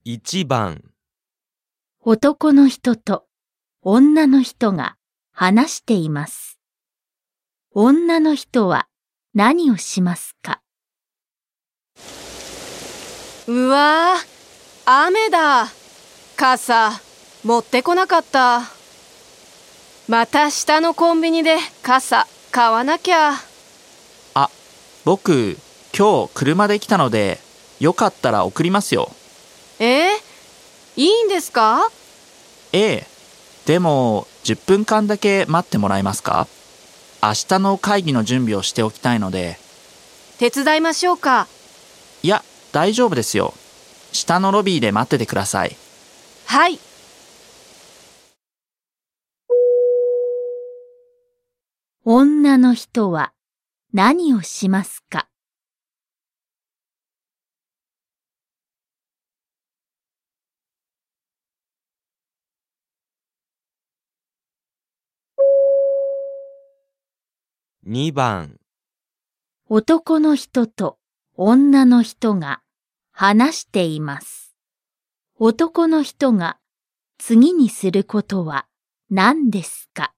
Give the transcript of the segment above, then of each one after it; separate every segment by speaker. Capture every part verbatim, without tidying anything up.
Speaker 1: いちばん、
Speaker 2: 男の人と女の人が話しています。女の人は何をしますか？
Speaker 3: うわー、雨だ。傘、持ってこなかった。また下のコンビニで傘買わなきゃ。
Speaker 4: あ、僕、今日車で来たので、よかったら送りますよ。
Speaker 3: えー、いいんですか？
Speaker 4: ええ、でもじゅっぷんかんだけ待ってもらえますか？明日の会議の準備をしておきたいので。
Speaker 3: 手伝いましょうか？
Speaker 4: いや、大丈夫ですよ。下のロビーで待っててください。
Speaker 3: はい。
Speaker 2: 女の人は何をしますか？
Speaker 1: にばん、
Speaker 2: 男の人と女の人が話しています。男の人が次にすることは何ですか？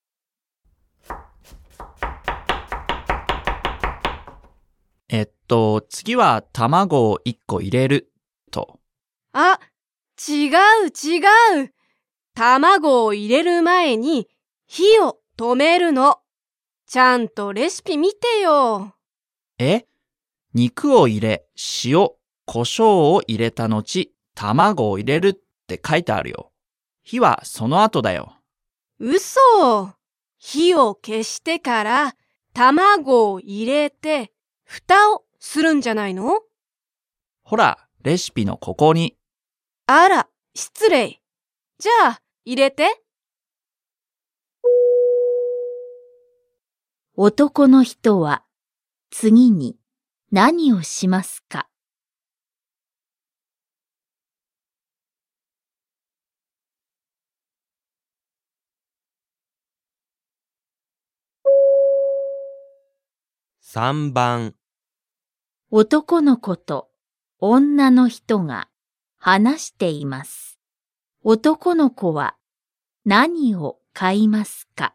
Speaker 4: えっと、次は卵をいっこ入れると。
Speaker 3: あ、違う違う。卵を入れる前に火を止めるの。ちゃんとレシピ見てよ。
Speaker 4: え？肉を入れ、塩、胡椒を入れた後、卵を入れるって書いてあるよ。火はその後だよ。
Speaker 3: 嘘。火を消してから卵を入れて蓋をするんじゃないの？
Speaker 4: ほら、レシピのここに。
Speaker 3: あら、失礼。じゃあ、入れて。
Speaker 2: 男の人は次に何をしますか？
Speaker 1: さんばん、
Speaker 2: 男の子と女の人が話しています。男の子は何を買いますか？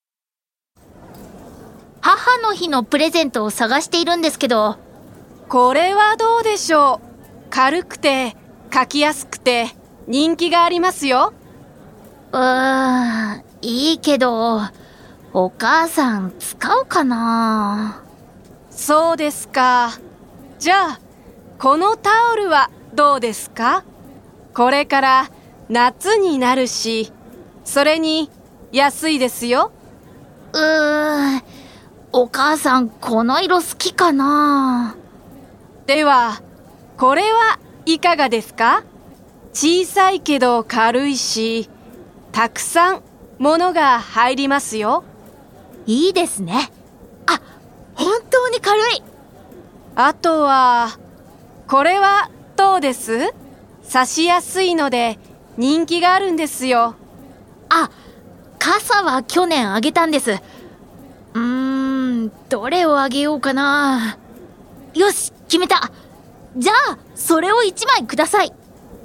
Speaker 5: 母の日のプレゼントを探しているんですけど。
Speaker 3: これはどうでしょう。軽くて書きやすくて人気がありますよ。
Speaker 5: うーん、いいけど、お母さん使うかな？
Speaker 3: そうですか。じゃあ、このタオルはどうですか？これから夏になるし、それに安いですよ。
Speaker 5: うーん、お母さんこの色好きかな？
Speaker 3: では、これはいかがですか？小さいけど軽いし、たくさん物が入りますよ。
Speaker 5: いいですね。あ、本当に軽い。
Speaker 3: あとは、これはどうです？差しやすいので人気があるんですよ。
Speaker 5: あ、傘は去年あげたんです。うーん、どれをあげようかな。よし、決めた。じゃあ、それを一枚ください。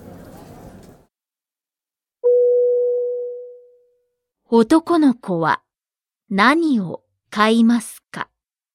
Speaker 2: 男の子は何を買いますか？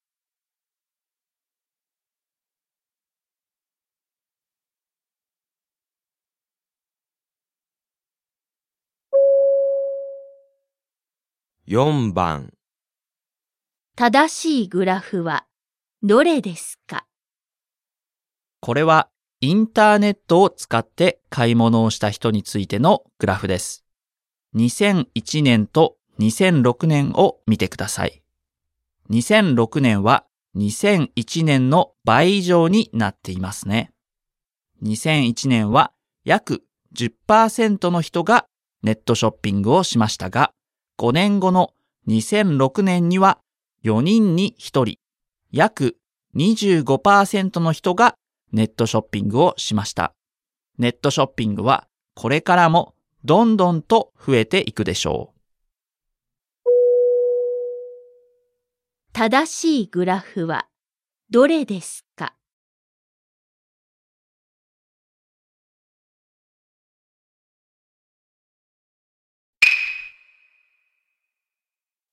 Speaker 1: よんばん、
Speaker 2: 正しいグラフはどれですか？
Speaker 4: これはインターネットを使って買い物をした人についてのグラフです。にせんいちねんとにせんろくねんを見てください。にせんろくねんはにせんいちねんの倍以上になっていますね。にせんいちねんは約 じゅっパーセント の人がネットショッピングをしましたが、ごねんごのにせんろくねんにはよにんにひとり、約 にじゅうごパーセント の人がネットショッピングをしました。ネットショッピングはこれからもどんどんと増えていくでしょう。
Speaker 2: 正しいグラフはどれですか？